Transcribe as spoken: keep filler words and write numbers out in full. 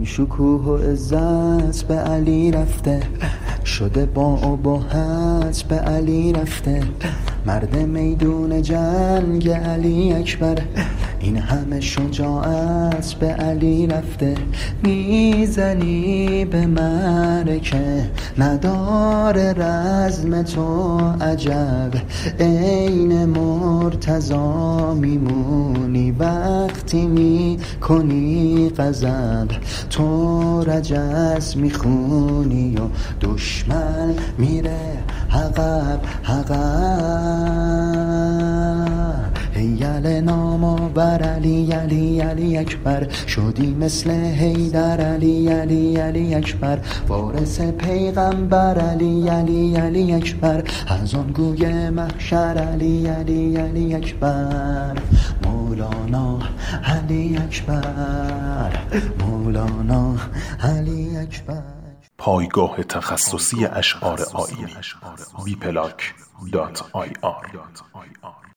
این شکوه و عزت به علی رفته، شده با ابهت به علی رفته، مرد میدون جنگ علی اکبر، این همه شجاعت به علی رفته. میزنی به معرکه نداره رزم تو عجب، عین مرتضی میمونی وقتی میکنی غضب، تو رجز میخونی و دشمن میره عقب عقب. هیل نام بر علی علی علی اکبر، شدی مثل حیدر علی علی علی اکبر، وارث پیغمبر علی علی علی اکبر، از آن گوی محشر علی علی علی اکبر. مولانا علی اکبر، مولانا علی اکبر. پایگاه تخصصی اشعار آیینی بی پلاک دات آی آر